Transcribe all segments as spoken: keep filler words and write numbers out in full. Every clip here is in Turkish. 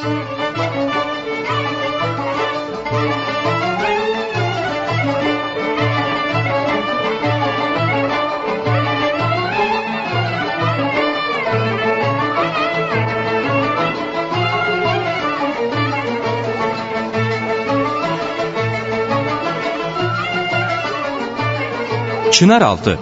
Çınaraltı.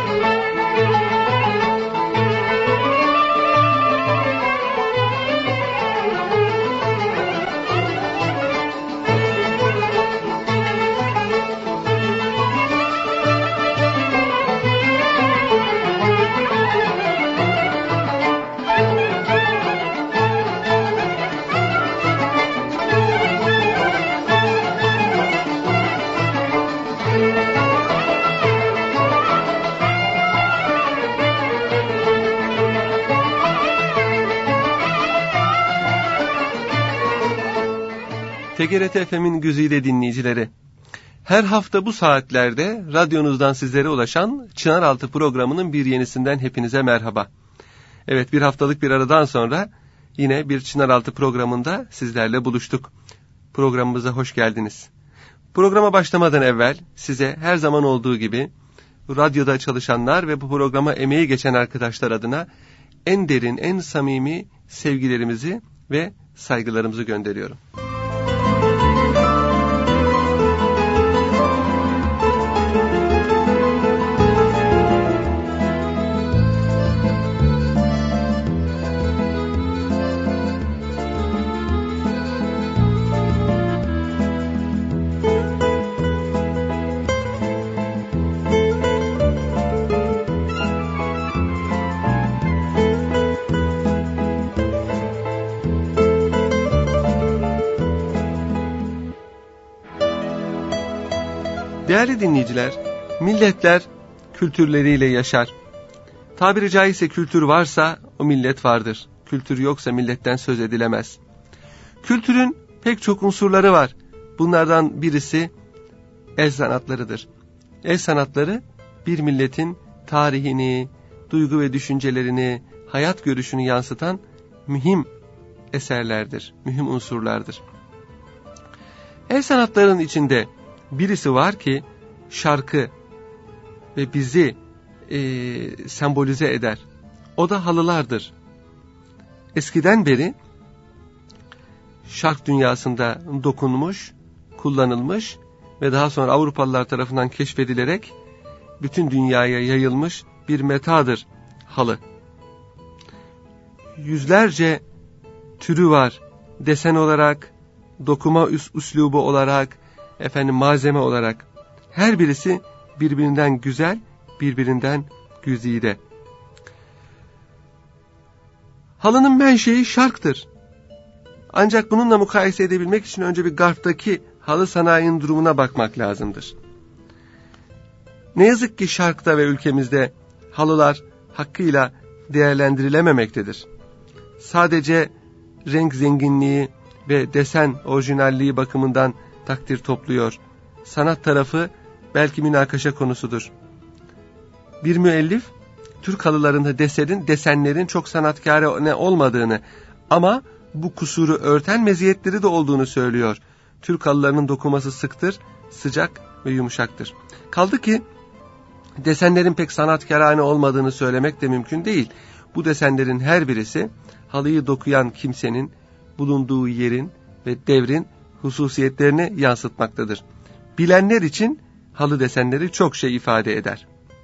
T G R T F M'in güzide dinleyicileri, her hafta bu saatlerde radyonuzdan sizlere ulaşan Çınaraltı programının bir yenisinden hepinize merhaba. Evet, bir haftalık bir aradan sonra yine bir Çınaraltı programında sizlerle buluştuk. Programımıza hoş geldiniz. Programa başlamadan evvel size her zaman olduğu gibi radyoda çalışanlar ve bu programa emeği geçen arkadaşlar adına en derin, en samimi sevgilerimizi ve saygılarımızı gönderiyorum. Değerli dinleyiciler, milletler kültürleriyle yaşar. Tabiri caizse kültür varsa o millet vardır. Kültür yoksa milletten söz edilemez. Kültürün pek çok unsurları var. Bunlardan birisi el sanatlarıdır. El sanatları bir milletin tarihini, duygu ve düşüncelerini, hayat görüşünü yansıtan mühim eserlerdir, mühim unsurlardır. El sanatlarının içinde birisi var ki şarkı ve bizi e, sembolize eder. O da halılardır. Eskiden beri şark dünyasında dokunmuş, kullanılmış ve daha sonra Avrupalılar tarafından keşfedilerek bütün dünyaya yayılmış bir metadır halı. Yüzlerce türü var. Desen olarak, dokuma üs- üslubu olarak, efendim malzeme olarak. Her birisi birbirinden güzel, birbirinden güzide. Halının menşei şarktır. Ancak bununla mukayese edebilmek için önce bir Garp'taki halı sanayinin durumuna bakmak lazımdır. Ne yazık ki şarkta ve ülkemizde halılar hakkıyla değerlendirilememektedir. Sadece renk zenginliği ve desen orijinalliği bakımından takdir topluyor. Sanat tarafı belki münakaşa konusudur. Bir müellif Türk halılarında desenin, desenlerin çok sanatkârane olmadığını ama bu kusuru örten meziyetleri de olduğunu söylüyor. Türk halılarının dokuması sıktır, sıcak ve yumuşaktır. Kaldı ki desenlerin pek sanatkârane olmadığını söylemek de mümkün değil. Bu desenlerin her birisi halıyı dokuyan kimsenin bulunduğu yerin ve devrin hususiyetlerini yansıtmaktadır. Bilenler için halı desenleri çok şey ifade eder.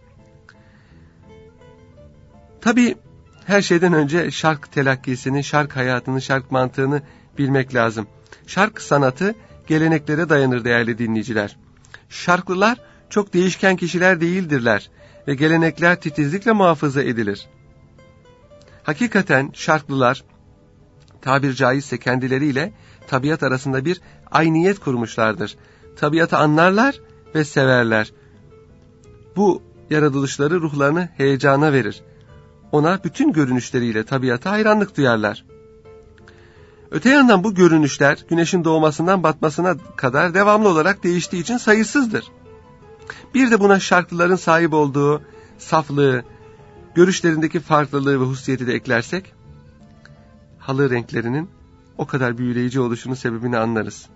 Tabii her şeyden önce şark telakkisini, şark hayatını, şark mantığını bilmek lazım. Şark sanatı geleneklere dayanır değerli dinleyiciler. Şarklılar çok değişken kişiler değildirler ve gelenekler titizlikle muhafaza edilir. Hakikaten şarklılar tabir caizse kendileriyle tabiat arasında bir ayniyet kurmuşlardır. Tabiatı anlarlar ve severler. Bu yaratılışları ruhlarını heyecana verir. Ona bütün görünüşleriyle tabiata hayranlık duyarlar. Öte yandan bu görünüşler güneşin doğmasından batmasına kadar devamlı olarak değiştiği için sayısızdır. Bir de buna şarklıların sahip olduğu saflığı, görüşlerindeki farklılığı ve hususiyeti de eklersek, halı renklerinin o kadar büyüleyici oluşunun sebebini anlarız.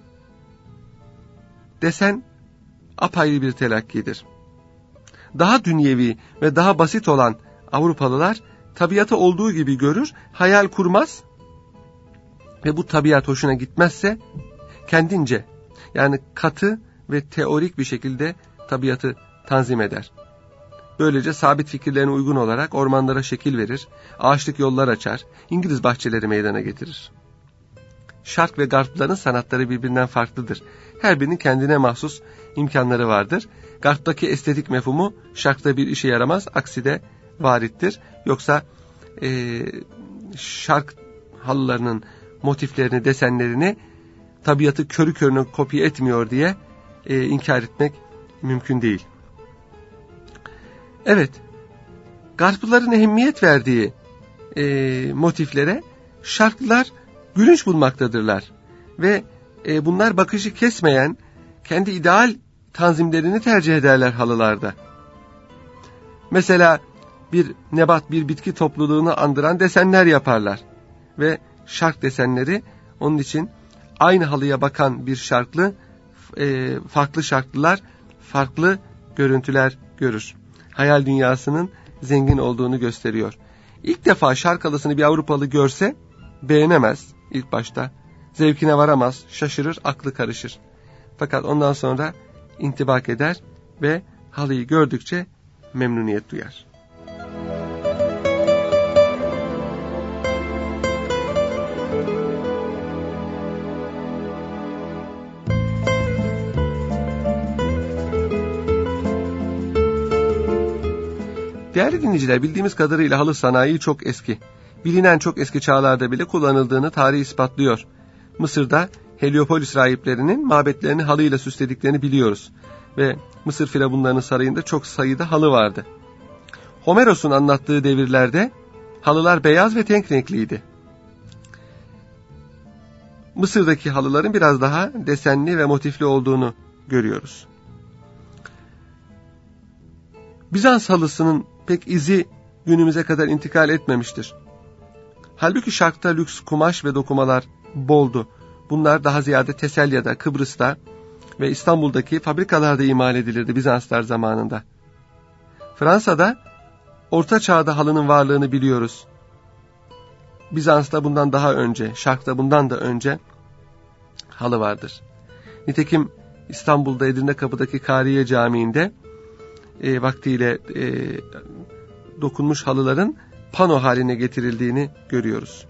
Desen apayrı bir telakkidir. Daha dünyevi ve daha basit olan Avrupalılar tabiatı olduğu gibi görür, hayal kurmaz ve bu tabiat hoşuna gitmezse kendince, yani katı ve teorik bir şekilde tabiatı tanzim eder. Böylece sabit fikirlerine uygun olarak ormanlara şekil verir, ağaçlık yollar açar, İngiliz bahçeleri meydana getirir. Şark ve Garpların sanatları birbirinden farklıdır. Her birinin kendine mahsus imkanları vardır. Garp'taki estetik mefhumu Şark'ta bir işe yaramaz, aksi de varittir. Yoksa e, Şark halılarının motiflerini, desenlerini tabiatı körü körüne kopya etmiyor diye e, inkar etmek mümkün değil. Evet, Garplıların ehemmiyet verdiği e, motiflere Şarklılar gülünç bulmaktadırlar. Ve e, bunlar bakışı kesmeyen, kendi ideal tanzimlerini tercih ederler halılarda. Mesela bir nebat, bir bitki topluluğunu andıran desenler yaparlar. Ve Şark desenleri onun için aynı halıya bakan bir Şarklı, e, farklı Şarklılar farklı görüntüler görür. Hayal dünyasının zengin olduğunu gösteriyor. İlk defa Şark halısını bir Avrupalı görse beğenemez ilk başta. Zevkine varamaz, şaşırır, aklı karışır. Fakat ondan sonra intibak eder ve halıyı gördükçe memnuniyet duyar. Değerli dinleyiciler, bildiğimiz kadarıyla halı sanayi çok eski. Bilinen çok eski çağlarda bile kullanıldığını tarih ispatlıyor. Mısır'da Heliopolis rahiplerinin mabetlerini halıyla süslediklerini biliyoruz. Ve Mısır firavunlarının sarayında çok sayıda halı vardı. Homeros'un anlattığı devirlerde halılar beyaz ve tenk renkliydi. Mısır'daki halıların biraz daha desenli ve motifli olduğunu görüyoruz. Bizans halısının pek izi günümüze kadar intikal etmemiştir. Halbuki Şark'ta lüks kumaş ve dokumalar boldu. Bunlar daha ziyade Teselya'da, Kıbrıs'ta ve İstanbul'daki fabrikalarda imal edilirdi Bizanslar zamanında. Fransa'da Orta Çağ'da halının varlığını biliyoruz. Bizans'ta bundan daha önce, Şark'ta bundan da önce halı vardır. Nitekim İstanbul'da Edirnekapı'daki Kariye Camii'nde e, vaktiyle e, dokunmuş halıların pano haline getirildiğini görüyoruz.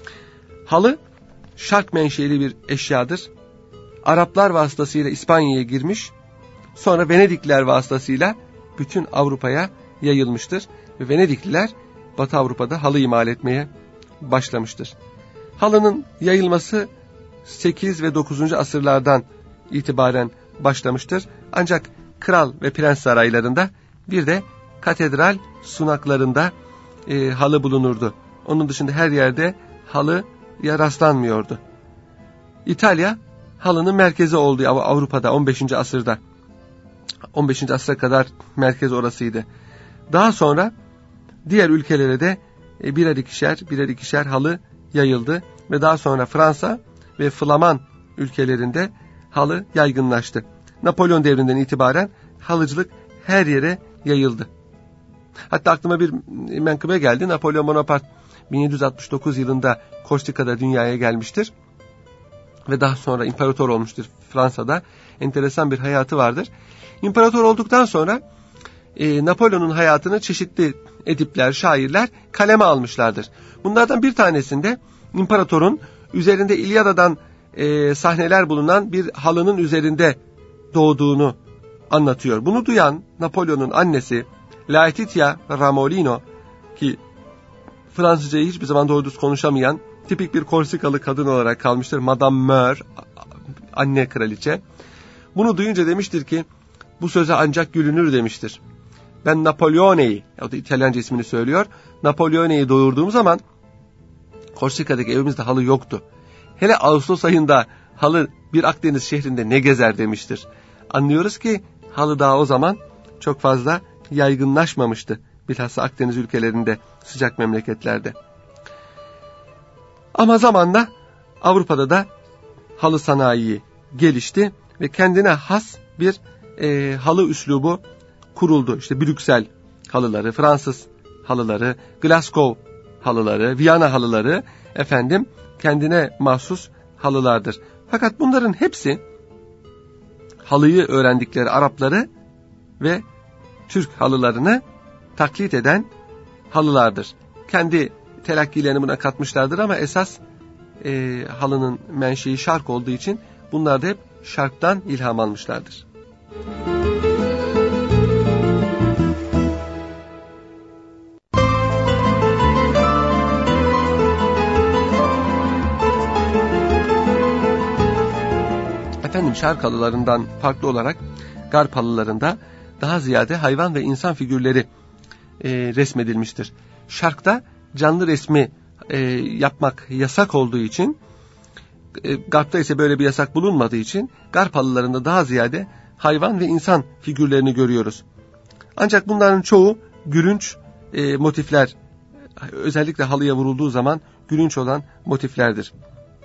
Halı Şark menşeli bir eşyadır. Araplar vasıtasıyla İspanya'ya girmiş, sonra Venedikliler vasıtasıyla bütün Avrupa'ya yayılmıştır. Ve Venedikliler Batı Avrupa'da halı imal etmeye başlamıştır. Halının yayılması sekiz ve dokuzuncu asırlardan itibaren başlamıştır. Ancak kral ve prens saraylarında bir de katedral sunaklarında e, halı bulunurdu. Onun dışında her yerde halıya rastlanmıyordu. İtalya halının merkezi oldu Avrupa'da on beşinci asırda. on beşinci asra kadar merkez orasıydı. Daha sonra diğer ülkelere de birer ikişer, birer ikişer halı yayıldı ve daha sonra Fransa ve Flaman ülkelerinde halı yaygınlaştı. Napolyon devrinden itibaren halıcılık her yere yayıldı. Hatta aklıma bir menkıbe geldi. Napolyon Bonaparte bin yedi yüz altmış dokuz yılında Korsika'da dünyaya gelmiştir ve daha sonra imparator olmuştur Fransa'da. Enteresan bir hayatı vardır. İmparator olduktan sonra e, Napolyon'un hayatını çeşitli edipler, şairler kaleme almışlardır. Bunlardan bir tanesinde imparatorun üzerinde İlyada'dan e, sahneler bulunan bir halının üzerinde doğduğunu anlatıyor. Bunu duyan Napolyon'un annesi Laetitia Ramolino, ki Fransızcayı hiçbir zaman doğru düz konuşamayan tipik bir Korsikalı kadın olarak kalmıştır. Madame Meur, anne kraliçe. Bunu duyunca demiştir ki bu söze ancak gülünür demiştir. Ben Napolyone'yi, o da İtalyanca ismini söylüyor, Napolyone'yi doğurduğum zaman Korsika'daki evimizde halı yoktu. Hele Ağustos ayında halı bir Akdeniz şehrinde ne gezer demiştir. Anlıyoruz ki halı daha o zaman çok fazla yaygınlaşmamıştı. Bilhassa Akdeniz ülkelerinde, sıcak memleketlerde. Ama zamanla Avrupa'da da halı sanayi gelişti ve kendine has bir e, halı üslubu kuruldu. İşte Brüksel halıları, Fransız halıları, Glasgow halıları, Viyana halıları efendim kendine mahsus halılardır. Fakat bunların hepsi halıyı öğrendikleri Arapları ve Türk halılarını taklit eden halılardır. Kendi telakkilerini buna katmışlardır ama esas e, halının menşei Şark olduğu için bunlar da hep Şark'tan ilham almışlardır. Efendim Şark halılarından farklı olarak Garp halılarında daha ziyade hayvan ve insan figürleri e, resmedilmiştir. Şark'ta canlı resmi e, yapmak yasak olduğu için, e, Garp'ta ise böyle bir yasak bulunmadığı için Garp halılarında daha ziyade hayvan ve insan figürlerini görüyoruz. Ancak bunların çoğu gülünç e, motifler, özellikle halıya vurulduğu zaman gülünç olan motiflerdir.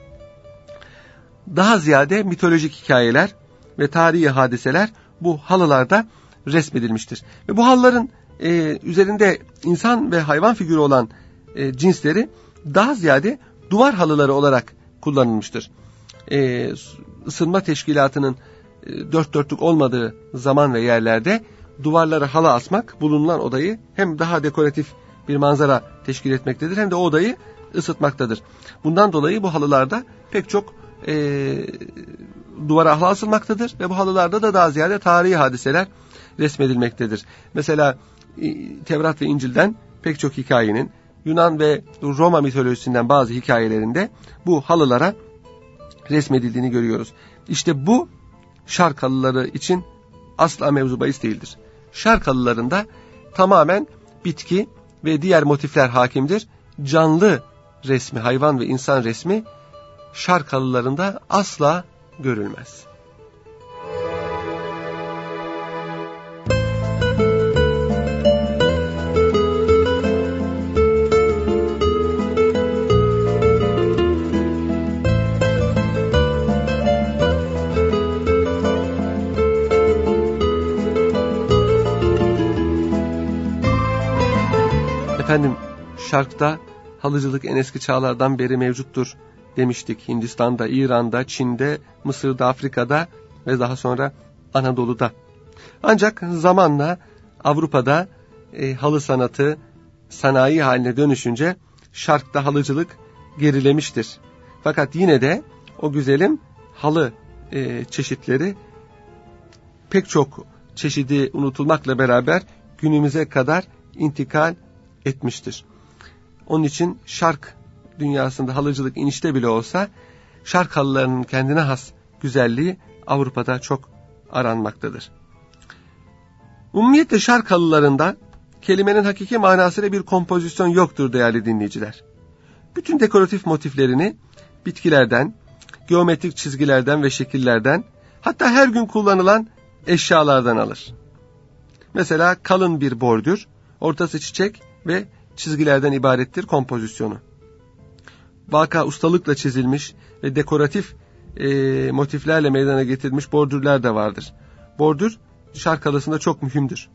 Daha ziyade mitolojik hikayeler ve tarihi hadiseler bu halılarda resmedilmiştir. Ve bu halıların e, üzerinde insan ve hayvan figürü olan e, cinsleri daha ziyade duvar halıları olarak kullanılmıştır. E, ısınma teşkilatının e, dört dörtlük olmadığı zaman ve yerlerde duvarlara halı asmak bulunan odayı hem daha dekoratif bir manzara teşkil etmektedir hem de o odayı ısıtmaktadır. Bundan dolayı bu halılarda pek çok e, duvara halı asılmaktadır ve bu halılarda da daha ziyade tarihi hadiseler resmedilmektedir. Mesela Tevrat ve İncil'den pek çok hikayenin, Yunan ve Roma mitolojisinden bazı hikayelerinde bu halılara resmedildiğini görüyoruz. İşte bu Şark halıları için asla mevzu bahis değildir. Şark halılarında tamamen bitki ve diğer motifler hakimdir. Canlı resmi, hayvan ve insan resmi Şark halılarında asla görülmez. Efendim, Şark'ta halıcılık en eski çağlardan beri mevcuttur demiştik. Hindistan'da, İran'da, Çin'de, Mısır'da, Afrika'da ve daha sonra Anadolu'da. Ancak zamanla Avrupa'da e, halı sanatı sanayi haline dönüşünce Şark'ta halıcılık gerilemiştir. Fakat yine de o güzelim halı e, çeşitleri pek çok çeşidi unutulmakla beraber günümüze kadar intikal etmiştir. Onun için Şark dünyasında halıcılık inişte bile olsa Şark halılarının kendine has güzelliği Avrupa'da çok aranmaktadır. Umumiyetle Şark halılarında kelimenin hakiki manasıyla bir kompozisyon yoktur değerli dinleyiciler. Bütün dekoratif motiflerini bitkilerden, geometrik çizgilerden ve şekillerden, hatta her gün kullanılan eşyalardan alır. Mesela kalın bir bordür, ortası çiçek ve çizgilerden ibarettir kompozisyonu. Vaka ustalıkla çizilmiş ve dekoratif e, motiflerle meydana getirilmiş bordürler de vardır. Bordür Şark halısında çok mühimdir.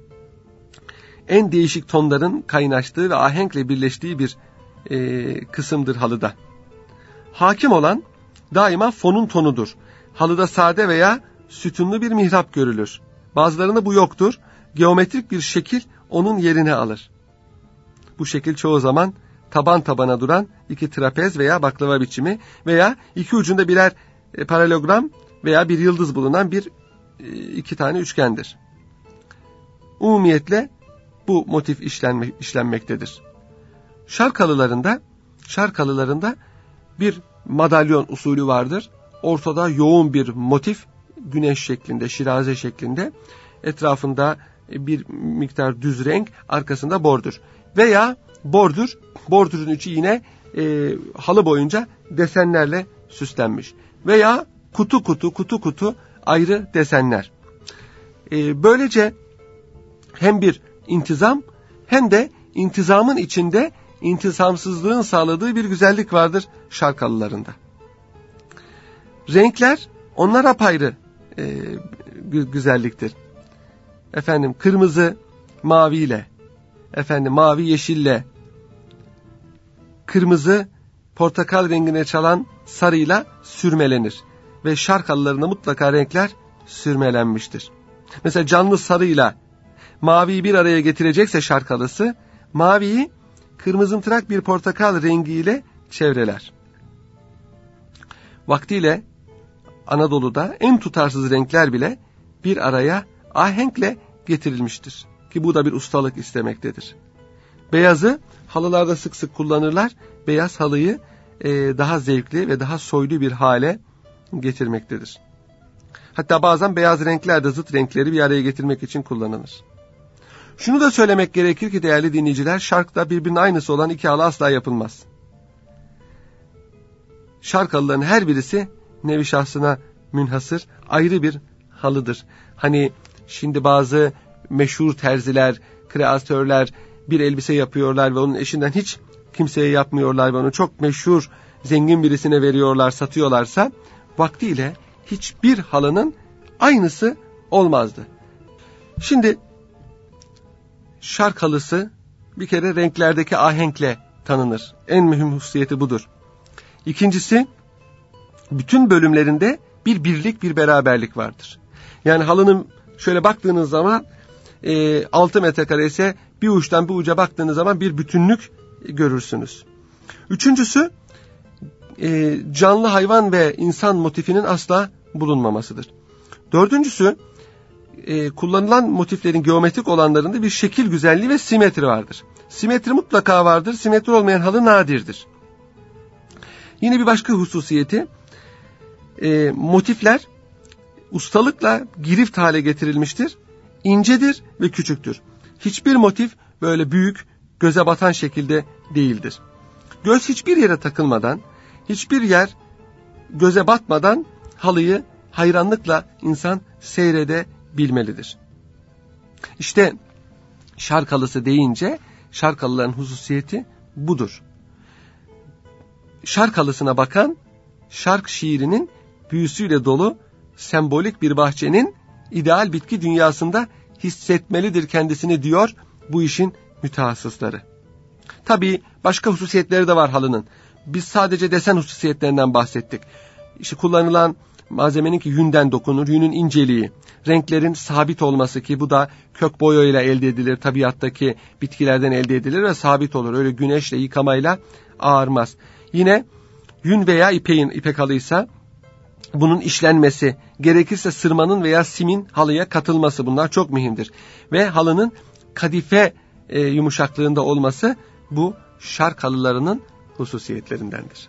En değişik tonların kaynaştığı ve ahenkle birleştiği bir e, kısımdır halıda. Hakim olan daima fonun tonudur. Halıda sade veya sütunlu bir mihrap görülür. Bazılarında bu yoktur. Geometrik bir şekil onun yerini alır. Bu şekil çoğu zaman taban tabana duran iki trapez veya baklava biçimi veya iki ucunda birer e, paralelogram veya bir yıldız bulunan bir e, iki tane üçgendir. Umumiyetle bu motif işlenme, işlenmektedir. Şark halılarında, Şark halılarında bir madalyon usulü vardır. Ortada yoğun bir motif, güneş şeklinde, şiraze şeklinde, etrafında bir miktar düz renk, arkasında bordür. Veya bordür, bordürün içi yine e, halı boyunca desenlerle süslenmiş. Veya kutu kutu, kutu kutu ayrı desenler. E, böylece hem bir intizam hem de intizamın içinde intizamsızlığın sağladığı bir güzellik vardır Şark halılarında. Renkler onlar apayrı e, güzelliktir. Efendim kırmızı maviyle, efendim mavi yeşille, kırmızı portakal rengine çalan sarıyla sürmelenir. Ve şark halılarında mutlaka renkler sürmelenmiştir. Mesela canlı sarıyla maviyi bir araya getirecekse şark halısı, maviyi kırmızımtırak bir portakal rengiyle çevreler. Vaktiyle Anadolu'da en tutarsız renkler bile bir araya ahenkle getirilmiştir. Ki bu da bir ustalık istemektedir. Beyazı halılarda sık sık kullanırlar. Beyaz halıyı e, daha zevkli ve daha soylu bir hale getirmektedir. Hatta bazen beyaz renkler de zıt renkleri bir araya getirmek için kullanılır. Şunu da söylemek gerekir ki değerli dinleyiciler, şarkta birbirinin aynısı olan iki halı asla yapılmaz. Şark halıların her birisi nevi şahsına münhasır ayrı bir halıdır. Hani şimdi bazı meşhur terziler, kreatörler bir elbise yapıyorlar ve onun eşinden hiç kimseye yapmıyorlar ve onu çok meşhur zengin birisine veriyorlar, satıyorlarsa vaktiyle hiçbir halının aynısı olmazdı. Şimdi şark halısı bir kere renklerdeki ahenkle tanınır. En mühim hususiyeti budur. İkincisi, bütün bölümlerinde bir birlik, bir beraberlik vardır. Yani halının şöyle baktığınız zaman e, altı metrekare ise bir uçtan bir uca baktığınız zaman bir bütünlük görürsünüz. Üçüncüsü, e, canlı hayvan ve insan motifinin asla bulunmamasıdır. Dördüncüsü, e, kullanılan motiflerin geometrik olanlarında bir şekil güzelliği ve simetri vardır. Simetri mutlaka vardır, simetri olmayan halı nadirdir. Yine bir başka hususiyeti, e, motifler ustalıkla girift hale getirilmiştir, incedir ve küçüktür. Hiçbir motif böyle büyük, göze batan şekilde değildir. Göz hiçbir yere takılmadan, hiçbir yer göze batmadan halıyı hayranlıkla insan seyredebilmelidir. İşte şark halısı deyince şark halıların hususiyeti budur. Şark halısına bakan, şark şiirinin büyüsüyle dolu sembolik bir bahçenin ideal bitki dünyasında hissetmelidir kendisini diyor bu işin mütehassısları. Tabii başka hususiyetleri de var halının. Biz sadece desen hususiyetlerinden bahsettik. İşte kullanılan malzemenin ki yünden dokunur, yünün inceliği, renklerin sabit olması ki bu da kök boyayla elde edilir, tabiattaki bitkilerden elde edilir ve sabit olur. Öyle güneşle yıkamayla ağarmaz. Yine yün veya ipeğin, ipek halıysa bunun işlenmesi, gerekirse sırmanın veya simin halıya katılması, bunlar çok mühimdir. Ve halının kadife e, yumuşaklığında olması bu şark halılarının hususiyetlerindendir.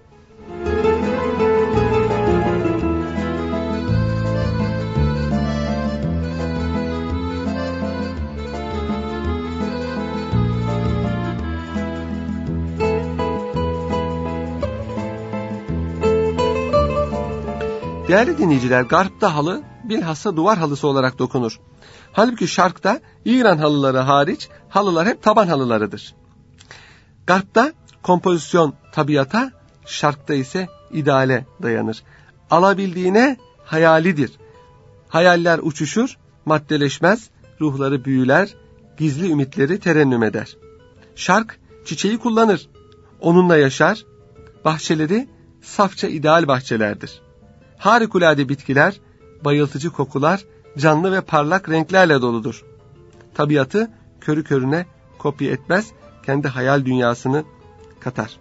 Değerli dinleyiciler, Garp'ta halı bilhassa duvar halısı olarak dokunur. Halbuki Şark'ta İran halıları hariç halılar hep taban halılarıdır. Garp'ta kompozisyon tabiata, Şark'ta ise ideale dayanır. Alabildiğine hayalidir. Hayaller uçuşur, maddeleşmez, ruhları büyüler, gizli ümitleri terennüm eder. Şark çiçeği kullanır, onunla yaşar, bahçeleri safça ideal bahçelerdir. Harikulade bitkiler, bayıltıcı kokular, canlı ve parlak renklerle doludur. Tabiatı körü körüne kopya etmez, kendi hayal dünyasını katar.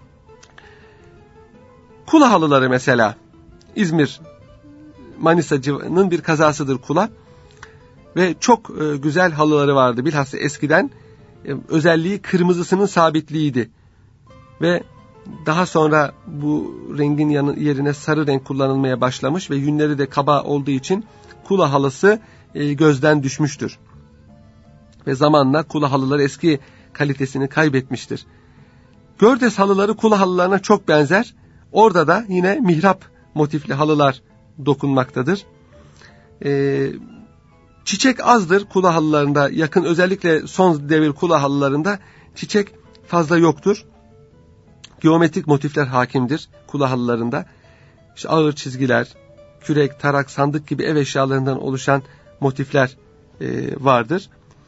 Kula halıları mesela, İzmir, Manisa'nın bir kazasıdır Kula. Ve çok e, güzel halıları vardı. Bilhassa eskiden e, özelliği kırmızısının sabitliğiydi. Ve daha sonra bu rengin yanı, yerine sarı renk kullanılmaya başlamış ve yünleri de kaba olduğu için Kula halısı e, gözden düşmüştür. Ve zamanla Kula halıları eski kalitesini kaybetmiştir. Gördes halıları Kula halılarına çok benzer. Orada da yine mihrap motifli halılar dokunmaktadır. E, çiçek azdır Kula halılarında, yakın özellikle son devir Kula halılarında çiçek fazla yoktur. Geometrik motifler hakimdir Kula halılarında. işte ağır çizgiler, kürek, tarak, sandık gibi ev eşyalarından oluşan motifler e, vardır.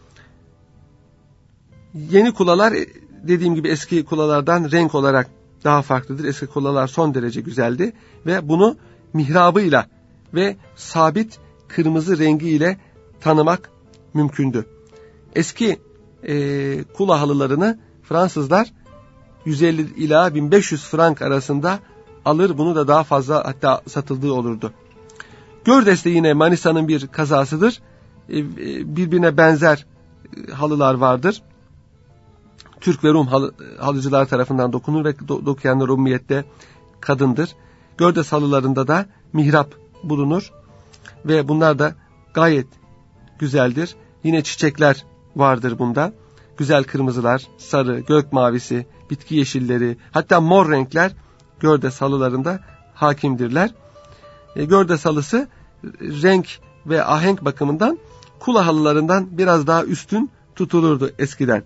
Yeni kulalar dediğim gibi eski kulalardan renk olarak daha farklıdır. Eski kulalar son derece güzeldi ve bunu mihrabıyla ve sabit kırmızı rengiyle tanımak mümkündü. Eski e, kula halılarını Fransızlar yüz elli ila bin beş yüz frank arasında alır. Bunu da daha fazla hatta satıldığı olurdu. Gördes de yine Manisa'nın bir kazasıdır. E, e, birbirine benzer e, halılar vardır. Türk ve Rum halı, halıcılar tarafından dokunur ve do, dokuyanlar umumiyette kadındır. Gördes halılarında da mihrap bulunur ve bunlar da gayet güzeldir. Yine çiçekler vardır bunda. Güzel kırmızılar, sarı, gök mavisi, bitki yeşilleri, hatta mor renkler Gördes halılarında hakimdirler. E, Gördes halısı renk ve ahenk bakımından kula halılarından biraz daha üstün tutulurdu eskiden.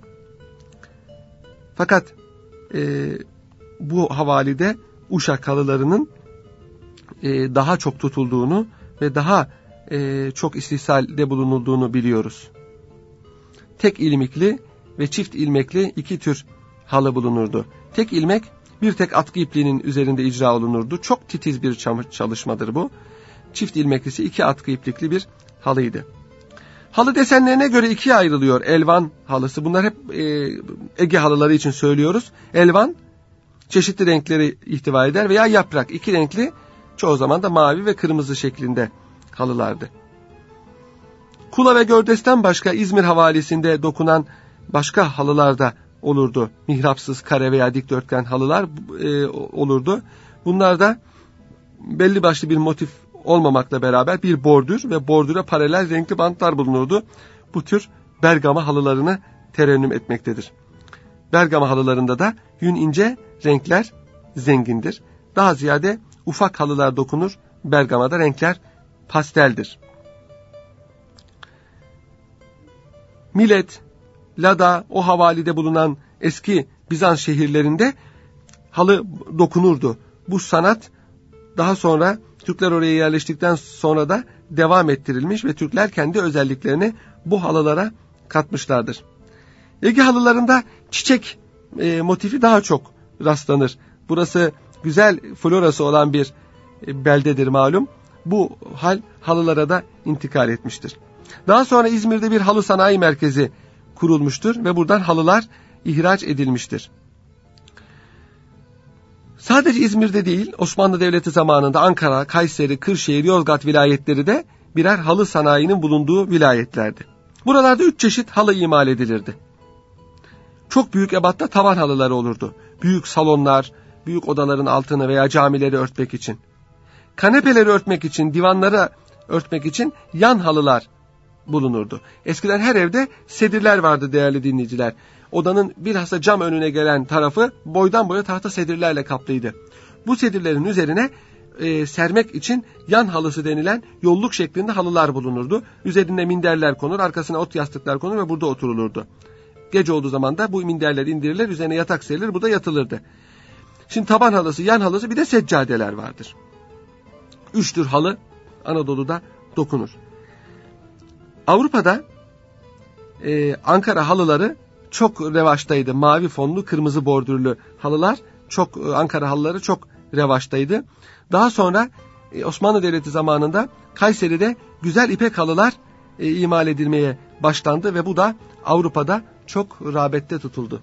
Fakat e, bu havalide Uşak halılarının e, daha çok tutulduğunu ve daha e, çok istihsalde bulunulduğunu biliyoruz. Tek ilmekli ve çift ilmekli iki tür halı bulunurdu. Tek ilmek bir tek atkı ipliğinin üzerinde icra olunurdu. Çok titiz bir çalışmadır bu. Çift ilmeklisi iki atkı iplikli bir halıydı. Halı desenlerine göre ikiye ayrılıyor. Elvan halısı. Bunlar hep e, Ege halıları için söylüyoruz. Elvan çeşitli renkleri ihtiva eder veya yaprak. İki renkli, çoğu zaman da mavi ve kırmızı şeklinde halılardı. Kula ve gördesten başka İzmir havalisinde dokunan başka halılar da olurdu. Mihrapsız kare veya dikdörtgen halılar e, olurdu. Bunlarda belli başlı bir motif olmamakla beraber bir bordür ve bordüre paralel renkli bantlar bulunurdu. Bu tür Bergama halılarını terennüm etmektedir. Bergama halılarında da yün ince, renkler zengindir. Daha ziyade ufak halılar dokunur. Bergama'da renkler pasteldir. Milet, Lada, o havalide bulunan eski Bizans şehirlerinde halı dokunurdu. Bu sanat daha sonra Türkler oraya yerleştikten sonra da devam ettirilmiş ve Türkler kendi özelliklerini bu halılara katmışlardır. Ege halılarında çiçek e, motifi daha çok rastlanır. Burası güzel florası olan bir e, beldedir malum. Bu hal halılara da intikal etmiştir. Daha sonra İzmir'de bir halı sanayi merkezi kurulmuştur ve buradan halılar ihraç edilmiştir. Sadece İzmir'de değil, Osmanlı Devleti zamanında Ankara, Kayseri, Kırşehir, Yozgat vilayetleri de birer halı sanayinin bulunduğu vilayetlerdi. Buralarda üç çeşit halı imal edilirdi. Çok büyük ebatta tavan halıları olurdu. Büyük salonlar, büyük odaların altını veya camileri örtmek için. Kanepeleri örtmek için, divanları örtmek için yan halılar bulunurdu. Eskiden her evde sedirler vardı değerli dinleyiciler. Odanın bilhassa cam önüne gelen tarafı boydan boya tahta sedirlerle kaplıydı. Bu sedirlerin üzerine e, sermek için yan halısı denilen yolluk şeklinde halılar bulunurdu. Üzerine minderler konur, arkasına ot yastıklar konur ve burada oturulurdu. Gece olduğu zaman da bu minderler indirilir, üzerine yatak serilir, burada yatılırdı. Şimdi taban halısı, yan halısı, bir de seccadeler vardır. Üç tür halı Anadolu'da dokunur. Avrupa'da e, Ankara halıları çok revaçtaydı. Mavi fonlu, kırmızı bordürlü halılar çok, e, Ankara halıları çok revaçtaydı. Daha sonra e, Osmanlı Devleti zamanında Kayseri'de güzel ipek halılar e, imal edilmeye başlandı ve bu da Avrupa'da çok rağbette tutuldu.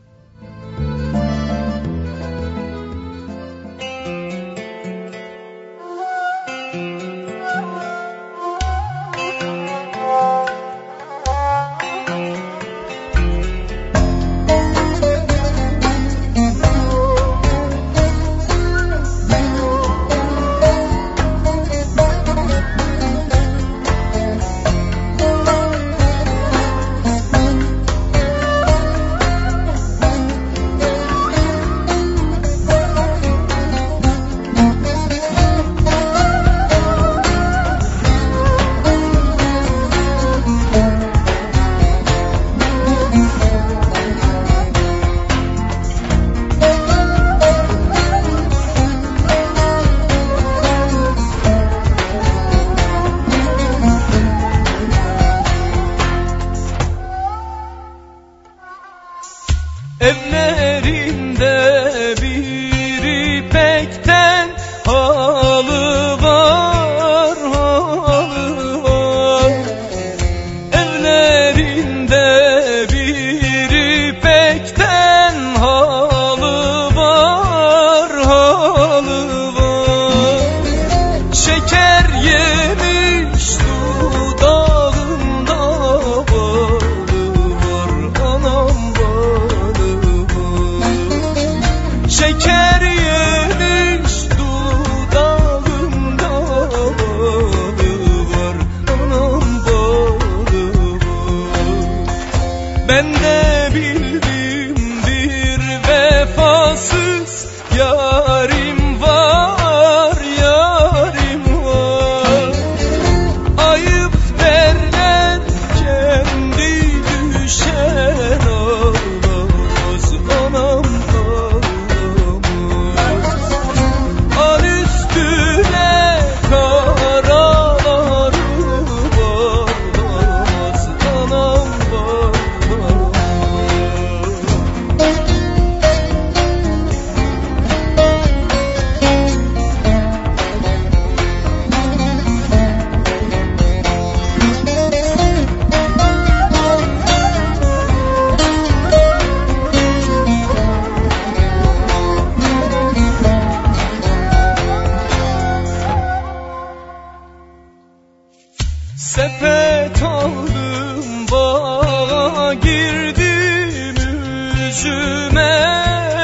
Sepet aldım bağa girdim üzüme,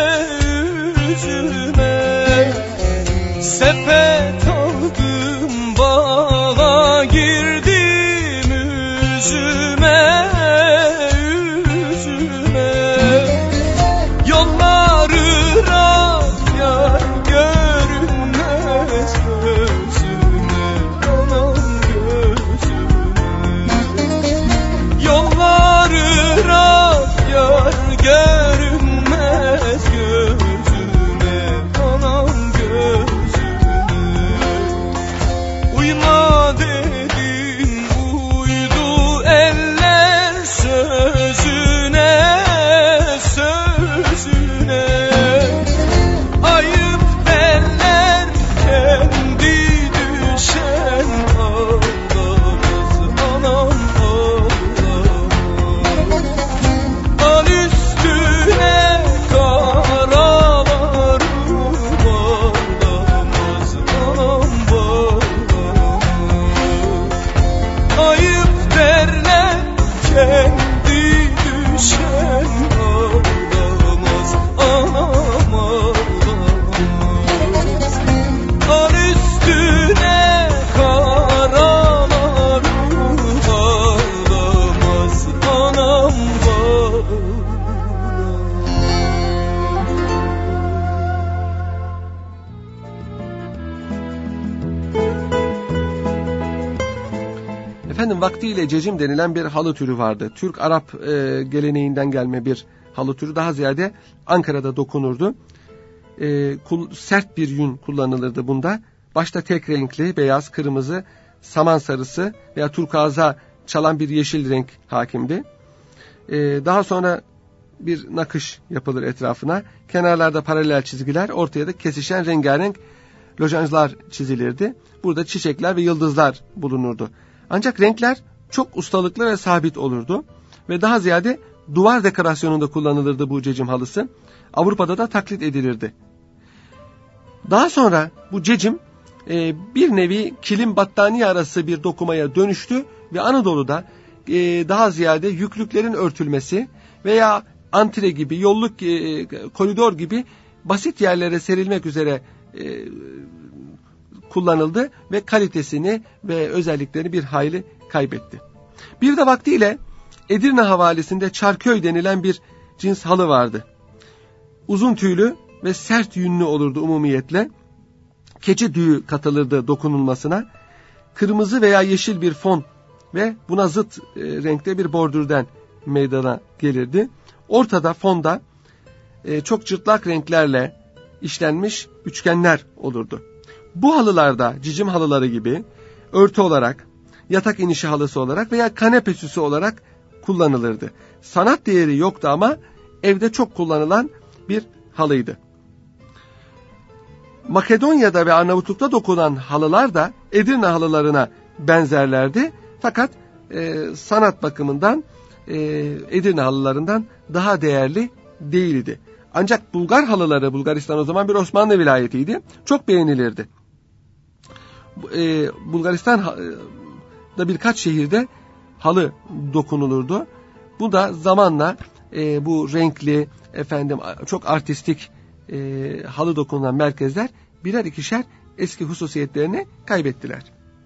üzüme. Sepet aldım bağa girdim üzüme, üzüme. Yolları rak yar görünmez gözüme, anam gözüme. Yolları rak yar görünmez gözüme, anam gözüme. Uyma dedin uydu eller sözüne, sözüne. Ayıp derler kendi düşen ağlamaz, anam ağlamaz. Al üstüne karalar bağlamaz, anam bağlamaz. Ayıp derler kendi düşen ağlamaz, anam ağlamaz. Al üstüne karalar bağlamaz, anam bağlamaz. Efendim vaktiyle cecim denilen bir halı türü vardı. Türk-Arap e, geleneğinden gelme bir halı türü. Daha ziyade Ankara'da dokunurdu. E, kul, sert bir yün kullanılırdı bunda. Başta tek renkli, beyaz, kırmızı, saman sarısı veya turkuaza çalan bir yeşil renk hakimdi. E, daha sonra bir nakış yapılır etrafına. Kenarlarda paralel çizgiler, ortaya da kesişen rengarenk lojanslar çizilirdi. Burada çiçekler ve yıldızlar bulunurdu. Ancak renkler çok ustalıklı ve sabit olurdu ve daha ziyade duvar dekorasyonunda kullanılırdı bu cecim halısı. Avrupa'da da taklit edilirdi. Daha sonra bu cecim e, bir nevi kilim battaniye arası bir dokumaya dönüştü ve Anadolu'da e, daha ziyade yüklüklerin örtülmesi veya antre gibi, yolluk, e, koridor gibi basit yerlere serilmek üzere e, kullanıldı ve kalitesini ve özelliklerini bir hayli kaybetti. Bir de vaktiyle Edirne havalisinde çarköy denilen bir cins halı vardı. Uzun tüylü ve sert yünlü olurdu umumiyetle. Keçi düğü katılırdı dokunulmasına. Kırmızı veya yeşil bir fon ve buna zıt e, renkte bir bordürden meydana gelirdi. Ortada fonda e, çok cırtlak renklerle işlenmiş üçgenler olurdu. Bu halılarda cicim halıları gibi örtü olarak, yatak inişi halısı olarak veya kanepe süsü olarak kullanılırdı. Sanat değeri yoktu ama evde çok kullanılan bir halıydı. Makedonya'da ve Arnavutluk'ta dokunan halılar da Edirne halılarına benzerlerdi. Fakat e, sanat bakımından e, Edirne halılarından daha değerli değildi. Ancak Bulgar halıları, Bulgaristan o zaman bir Osmanlı vilayetiydi, çok beğenilirdi. E, Bulgaristan'da birkaç şehirde halı dokunulurdu. Bu da zamanla e, bu renkli, efendim çok artistik e, halı dokunulan merkezler birer ikişer eski hususiyetlerini kaybettiler.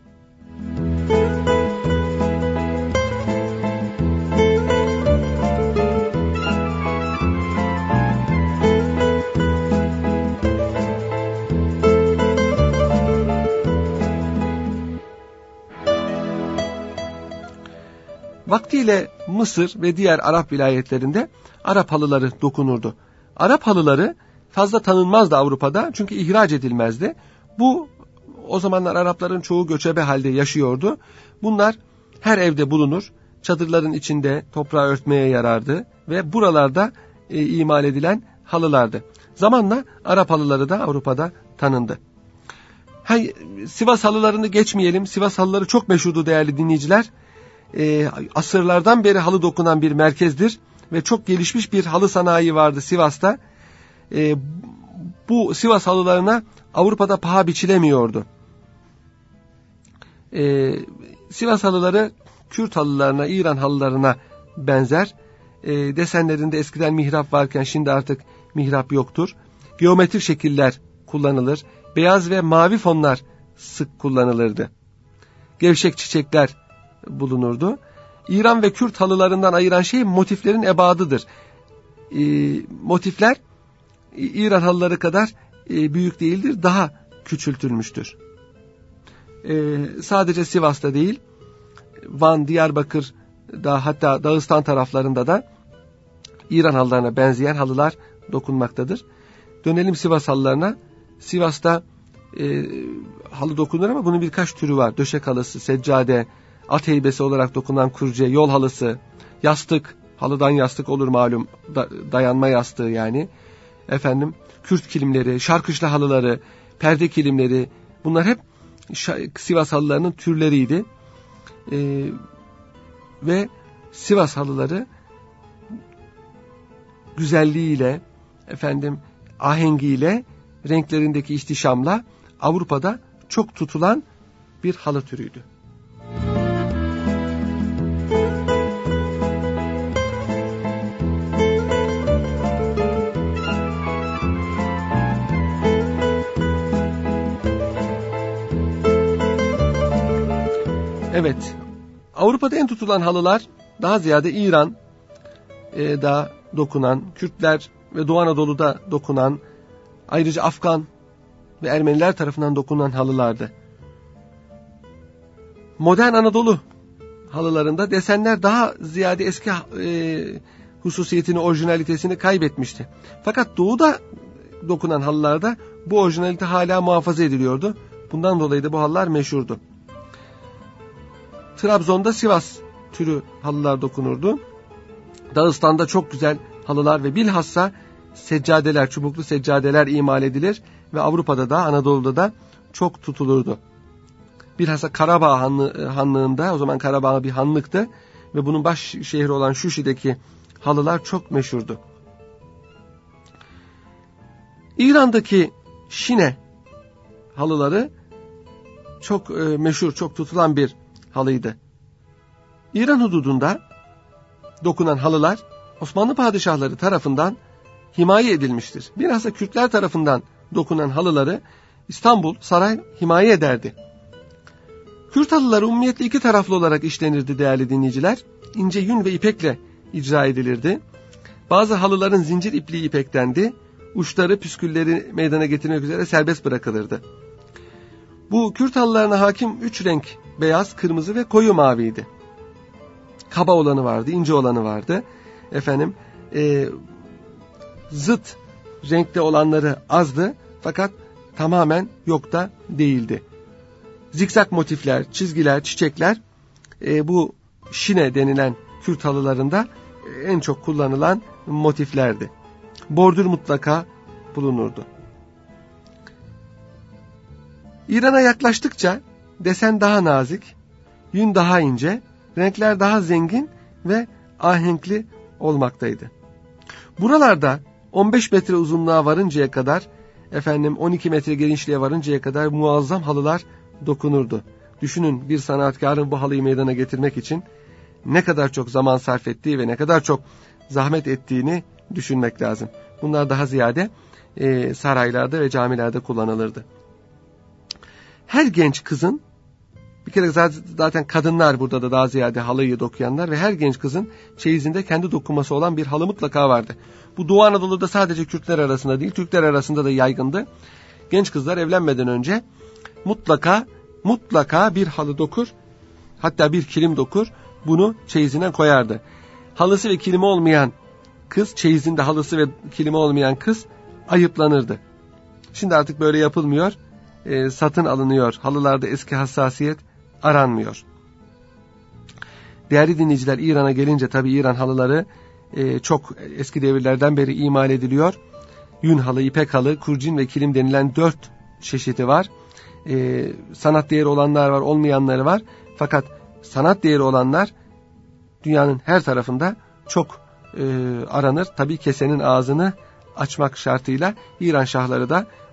Vaktiyle Mısır ve diğer Arap vilayetlerinde Arap halıları dokunurdu. Arap halıları fazla tanınmazdı Avrupa'da çünkü ihraç edilmezdi. Bu o zamanlar Arapların çoğu göçebe halde yaşıyordu. Bunlar her evde bulunur, çadırların içinde toprağı örtmeye yarardı ve buralarda e, imal edilen halılardı. Zamanla Arap halıları da Avrupa'da tanındı. Hay, Sivas halılarını geçmeyelim. Sivas halıları çok meşhurdu değerli dinleyiciler. E, asırlardan beri halı dokunan bir merkezdir ve çok gelişmiş bir halı sanayi vardı Sivas'ta. E, bu Sivas halılarına Avrupa'da paha biçilemiyordu. E, Sivas halıları Kürt halılarına, İran halılarına benzer. E, desenlerinde eskiden mihrap varken şimdi artık mihrap yoktur. Geometrik şekiller kullanılır. Beyaz ve mavi fonlar sık kullanılırdı. Gevşek çiçekler bulunurdu. İran ve Kürt halılarından ayıran şey motiflerin ebadıdır. E, motifler İran halıları kadar e, büyük değildir, daha küçültülmüştür. E, sadece Sivas'ta değil, Van, Diyarbakır'da, hatta Dağıstan taraflarında da İran halılarına benzeyen halılar dokunmaktadır. Dönelim Sivas halılarına. Sivas'ta e, halı dokunur ama bunun birkaç türü var. Döşek halısı, seccade, at heybesi olarak dokunan kurce, yol halısı, yastık, halıdan yastık olur malum, da, dayanma yastığı yani. Efendim, Kürt kilimleri, şarkışla halıları, perde kilimleri, bunlar hep Sivas halılarının türleriydi. Ee, ve Sivas halıları güzelliğiyle, efendim, ahengiyle, renklerindeki ihtişamla Avrupa'da çok tutulan bir halı türüydü. Evet, Avrupa'da en tutulan halılar daha ziyade İran'da dokunan, Kürtler ve Doğu Anadolu'da dokunan, ayrıca Afgan ve Ermeniler tarafından dokunan halılardı. Modern Anadolu halılarında desenler daha ziyade eski e, hususiyetini, orijinalitesini kaybetmişti. Fakat Doğu'da dokunan halılarda bu orijinalite hala muhafaza ediliyordu. Bundan dolayı da bu halılar meşhurdu. Trabzon'da Sivas türü halılar dokunurdu. Dağıstan'da çok güzel halılar ve bilhassa seccadeler, çubuklu seccadeler imal edilir ve Avrupa'da da, Anadolu'da da çok tutulurdu. Bilhassa Karabağ Hanlı, Hanlığı'nda, o zaman Karabağ bir hanlıktı ve bunun baş şehri olan Şuşi'deki halılar çok meşhurdu. İran'daki Şine halıları çok e, meşhur, çok tutulan bir halıydı. İran hududunda dokunan halılar Osmanlı padişahları tarafından himaye edilmiştir. Bilhassa Kürtler tarafından dokunan halıları İstanbul saray himaye ederdi. Kürt halıları umumiyetle iki taraflı olarak işlenirdi değerli dinleyiciler. İnce yün ve ipekle icra edilirdi. Bazı halıların zincir ipliği ipektendi. Uçları püskülleri meydana getirmek üzere serbest bırakılırdı. Bu Kürt halılarına hakim üç renk, beyaz, kırmızı ve koyu maviydi. Kaba olanı vardı, ince olanı vardı. Efendim, e, zıt renkte olanları azdı fakat tamamen yok da değildi. Zikzak motifler, çizgiler, çiçekler e, bu Şine denilen Kürt halılarında e, en çok kullanılan motiflerdi. Bordür mutlaka bulunurdu. İran'a yaklaştıkça desen daha nazik, yün daha ince, renkler daha zengin ve ahenkli olmaktaydı. Buralarda on beş metre uzunluğa varıncaya kadar, efendim on iki metre genişliğe varıncaya kadar muazzam halılar dokunurdu. Düşünün, bir sanatkarın bu halıyı meydana getirmek için ne kadar çok zaman sarf ettiği ve ne kadar çok zahmet ettiğini düşünmek lazım. Bunlar daha ziyade e, saraylarda ve camilerde kullanılırdı. Her genç kızın, bir kere zaten kadınlar burada da daha ziyade halıyı dokuyanlar ve her genç kızın çeyizinde kendi dokunması olan bir halı mutlaka vardı. Bu Doğu Anadolu'da sadece Kürtler arasında değil, Türkler arasında da yaygındı. Genç kızlar evlenmeden önce mutlaka mutlaka bir halı dokur, hatta bir kilim dokur, bunu çeyizine koyardı. Halısı ve kilimi olmayan kız, çeyizinde halısı ve kilimi olmayan kız ayıplanırdı. Şimdi artık böyle yapılmıyor, e, satın alınıyor. Halılarda eski hassasiyet aranmıyor. Değerli dinleyiciler, İran'a gelince tabii İran halıları e, çok eski devirlerden beri imal ediliyor. Yün halı, ipek halı, kurcin ve kilim denilen dört çeşidi var. E, sanat değeri olanlar var, olmayanları var. Fakat sanat değeri olanlar dünyanın her tarafında çok e, aranır. Tabii kesenin ağzını açmak şartıyla İran şahları da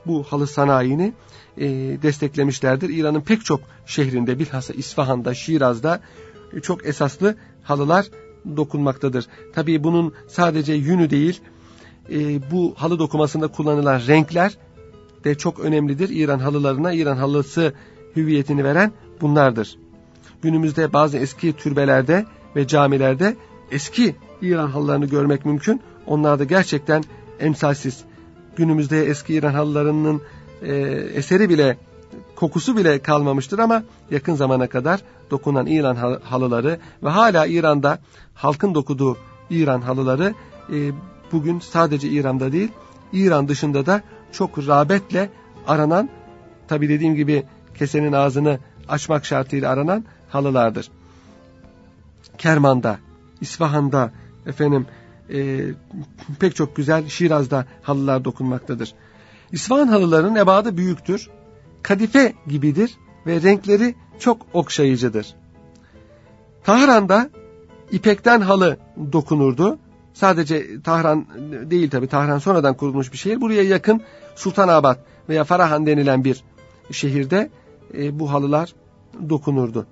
bu halı sanayini e, desteklemişlerdir. İran'ın pek çok şehrinde, bilhassa İsfahan'da, Şiraz'da e, çok esaslı halılar dokunmaktadır. Tabii bunun sadece yünü değil, e, bu halı dokumasında kullanılan renkler de çok önemlidir. İran halılarına, İran halısı hüviyetini veren bunlardır. Günümüzde bazı eski türbelerde ve camilerde eski İran halılarını görmek mümkün. Onlar da gerçekten emsalsiz. Günümüzde eski İran halılarının e, eseri bile, kokusu bile kalmamıştır ama yakın zamana kadar dokunan İran halıları ve hala İran'da halkın dokuduğu İran halıları e, bugün sadece İran'da değil, İran dışında da çok rağbetle aranan, tabi dediğim gibi kesenin ağzını açmak şartıyla aranan halılardır. Kerman'da, İsfahan'da, efendim e, pek çok güzel Şiraz'da halılar dokunmaktadır. İsfahan halılarının ebadı büyüktür, kadife gibidir ve renkleri çok okşayıcıdır. Tahran'da ipekten halı dokunurdu. Sadece Tahran değil tabi, Tahran sonradan kurulmuş bir şehir. Buraya yakın Sultanabad veya Farahan denilen bir şehirde e, bu halılar dokunurdu.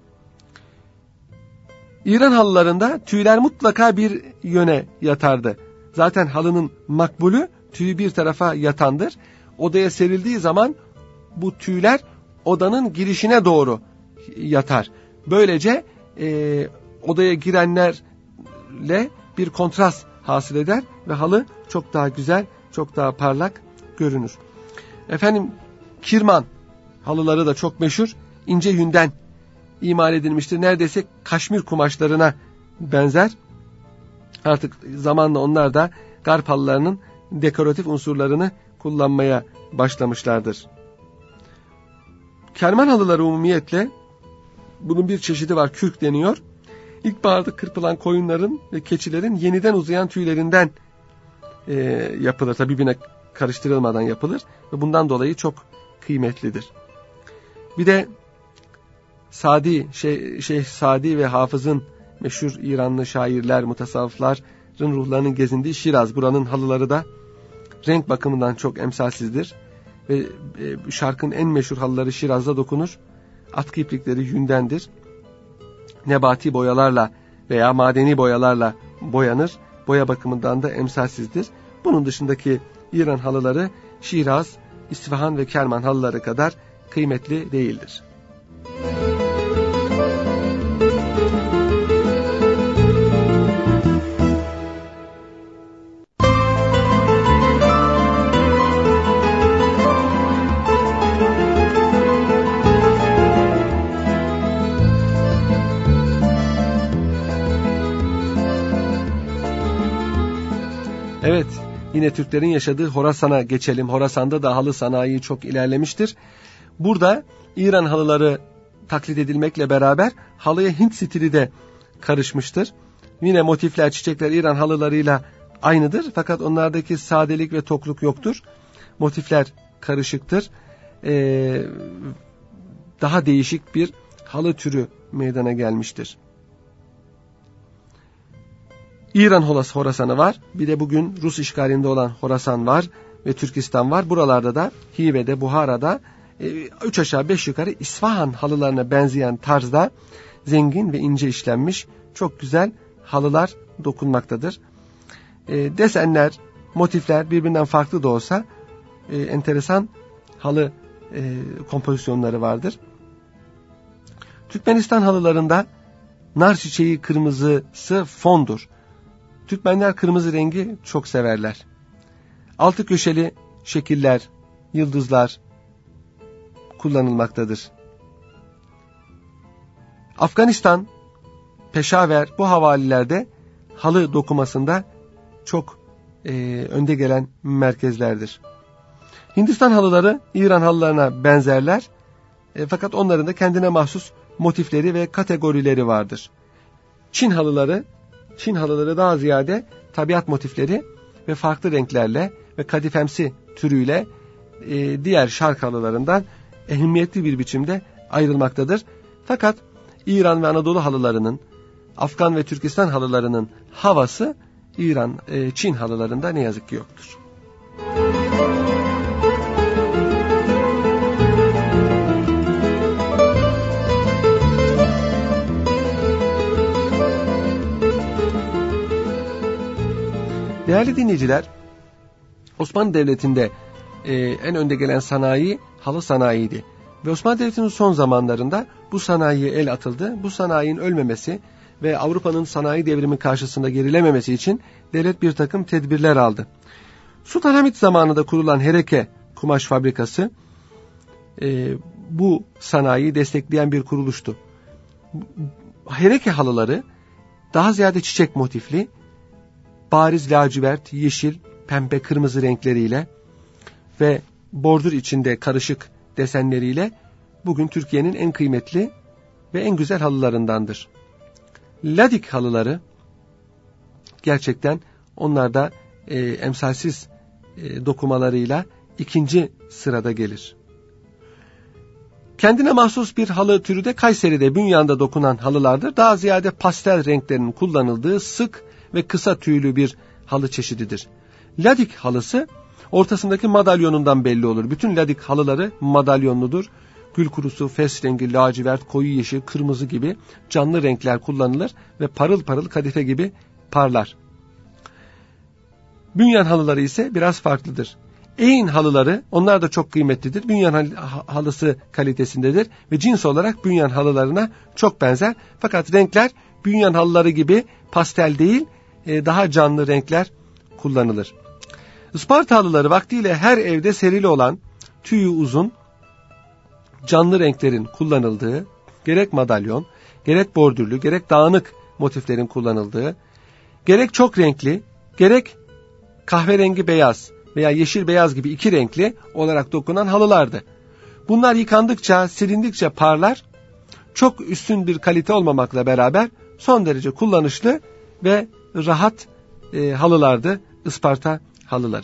İran halılarında tüyler mutlaka bir yöne yatardı. Zaten halının makbulü tüyü bir tarafa yatandır. Odaya serildiği zaman bu tüyler odanın girişine doğru yatar. Böylece e, odaya girenlerle bir kontrast hasıl eder ve halı çok daha güzel, çok daha parlak görünür. Efendim, kirman halıları da çok meşhur. İnce yünden imal edilmiştir. Neredeyse kaşmir kumaşlarına benzer. Artık zamanla onlar da garp halılarının dekoratif unsurlarını kullanmaya başlamışlardır. Kerman halıları umumiyetle, bunun bir çeşidi var, kürk deniyor. İlkbaharda kırpılan koyunların ve keçilerin yeniden uzayan tüylerinden e, yapılır. Tabi birbirine karıştırılmadan yapılır ve bundan dolayı çok kıymetlidir. Bir de Sadi, şey, Şeyh Sadi ve Hafız'ın, meşhur İranlı şairler, mutasavvıfların ruhlarının gezindiği Şiraz. Buranın halıları da renk bakımından çok emsalsizdir. Ve e, şarkın en meşhur halıları Şiraz'da dokunur. Atkı iplikleri yündendir. Nebati boyalarla veya madeni boyalarla boyanır. Boya bakımından da emsalsizdir. Bunun dışındaki İran halıları Şiraz, İsfahan ve Kerman halıları kadar kıymetli değildir. Evet, yine Türklerin yaşadığı Horasan'a geçelim. Horasan'da da halı sanayi çok ilerlemiştir. Burada İran halıları taklit edilmekle beraber halıya Hint stili de karışmıştır. Yine motifler, çiçekler İran halılarıyla aynıdır. Fakat onlardaki sadelik ve tokluk yoktur. Motifler karışıktır. Ee, daha değişik bir halı türü meydana gelmiştir. İran Horasan'ı var. Bir de bugün Rus işgalinde olan Horasan var ve Türkistan var. Buralarda da Hive'de, Buhara'da üç aşağı beş yukarı İsfahan halılarına benzeyen tarzda zengin ve ince işlenmiş çok güzel halılar dokunmaktadır. E, desenler, motifler birbirinden farklı da olsa e, enteresan halı e, kompozisyonları vardır. Türkmenistan halılarında nar çiçeği kırmızısı fondur. Türkmenler kırmızı rengi çok severler. Altı köşeli şekiller, yıldızlar kullanılmaktadır. Afganistan, Peşaver bu havalilerde halı dokumasında çok e, önde gelen merkezlerdir. Hindistan halıları İran halılarına benzerler. E, fakat onların da kendine mahsus motifleri ve kategorileri vardır. Çin halıları, Çin halıları daha ziyade tabiat motifleri ve farklı renklerle ve kadifemsi türüyle e, diğer şark halılarından ehemmiyetli bir biçimde ayrılmaktadır. Fakat İran ve Anadolu halılarının, Afgan ve Türkistan halılarının havası İran, e, Çin halılarında ne yazık ki yoktur. Değerli dinleyiciler, Osmanlı Devleti'nde e, en önde gelen sanayi halı sanayiydi. Ve Osmanlı Devleti'nin son zamanlarında bu sanayiye el atıldı. Bu sanayinin ölmemesi ve Avrupa'nın sanayi devrimi karşısında gerilememesi için devlet bir takım tedbirler aldı. Sultanahmet zamanında kurulan Hereke Kumaş Fabrikası e, bu sanayiyi destekleyen bir kuruluştu. Hereke halıları daha ziyade çiçek motifli, bariz lacivert, yeşil, pembe, kırmızı renkleriyle ve bordür içinde karışık desenleriyle bugün Türkiye'nin en kıymetli ve en güzel halılarındandır. Ladik halıları gerçekten onlar da e, emsalsiz e, dokumalarıyla ikinci sırada gelir. Kendine mahsus bir halı türü de Kayseri'de Bünyan'da dokunan halılardır. Daha ziyade pastel renklerin kullanıldığı sık ve kısa tüylü bir halı çeşididir. Ladik halısı ortasındaki madalyonundan belli olur. Bütün ladik halıları madalyonludur. Gül kurusu, fes rengi, lacivert, koyu yeşil, kırmızı gibi canlı renkler kullanılır ve parıl parıl kadife gibi parlar. Bünyan halıları ise biraz farklıdır. Eğin halıları, onlar da çok kıymetlidir. Bünyan halısı kalitesindedir ve cins olarak Bünyan halılarına çok benzer. Fakat renkler Bünyan halıları gibi pastel değil, daha canlı renkler kullanılır. Isparta halıları vaktiyle her evde serili olan, tüyü uzun, canlı renklerin kullanıldığı, gerek madalyon, gerek bordürlü, gerek dağınık motiflerin kullanıldığı, gerek çok renkli, gerek kahverengi beyaz veya yeşil beyaz gibi iki renkli olarak dokunan halılardı. Bunlar yıkandıkça, silindikçe parlar, çok üstün bir kalite olmamakla beraber son derece kullanışlı ve rahat e, halılardı Isparta halıları.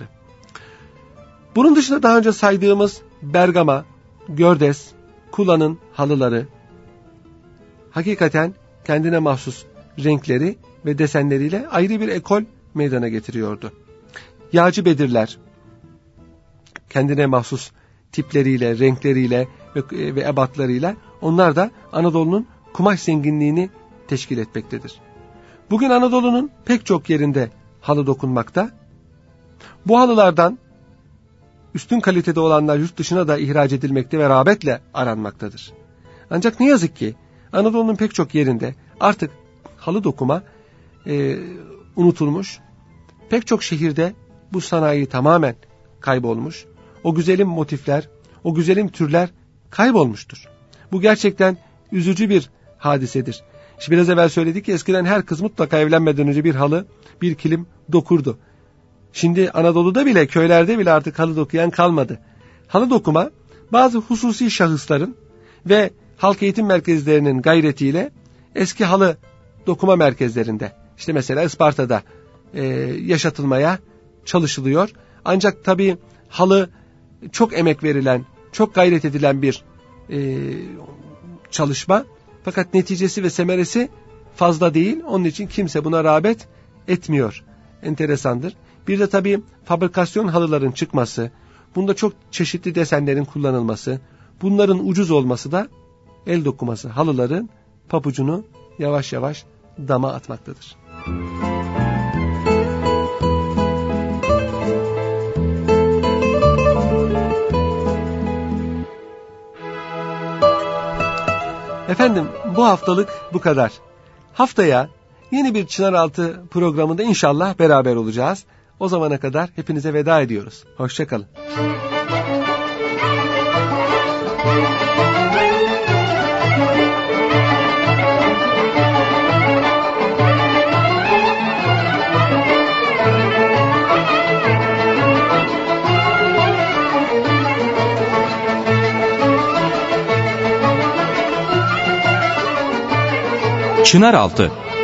Bunun dışında daha önce saydığımız Bergama, Gördes, Kula'nın halıları hakikaten kendine mahsus renkleri ve desenleriyle ayrı bir ekol meydana getiriyordu. Yağcı Bedirler kendine mahsus tipleriyle, renkleriyle ve, ve ebatlarıyla onlar da Anadolu'nun kumaş zenginliğini teşkil etmektedir. Bugün Anadolu'nun pek çok yerinde halı dokunmakta. Bu halılardan üstün kalitede olanlar yurt dışına da ihraç edilmekte ve rağbetle aranmaktadır. Ancak ne yazık ki Anadolu'nun pek çok yerinde artık halı dokuma e, unutulmuş. Pek çok şehirde bu sanayi tamamen kaybolmuş. O güzelim motifler, o güzelim türler kaybolmuştur. Bu gerçekten üzücü bir hadisedir. İşte biraz evvel söyledik ki eskiden her kız mutlaka evlenmeden önce bir halı, bir kilim dokurdu. Şimdi Anadolu'da bile, köylerde bile artık halı dokuyan kalmadı. Halı dokuma bazı hususi şahısların ve halk eğitim merkezlerinin gayretiyle eski halı dokuma merkezlerinde, işte mesela Isparta'da e, yaşatılmaya çalışılıyor. Ancak tabii halı çok emek verilen, çok gayret edilen bir e, çalışma. Fakat neticesi ve semeresi fazla değil. Onun için kimse buna rağbet etmiyor. Enteresandır. Bir de tabii fabrikasyon halıların çıkması, bunda çok çeşitli desenlerin kullanılması, bunların ucuz olması da el dokuması halıların papucunu yavaş yavaş dama atmaktadır. Efendim, bu haftalık bu kadar. Haftaya yeni bir Çınaraltı programında inşallah beraber olacağız. O zamana kadar hepinize veda ediyoruz. Hoşça kalın. Çınaraltı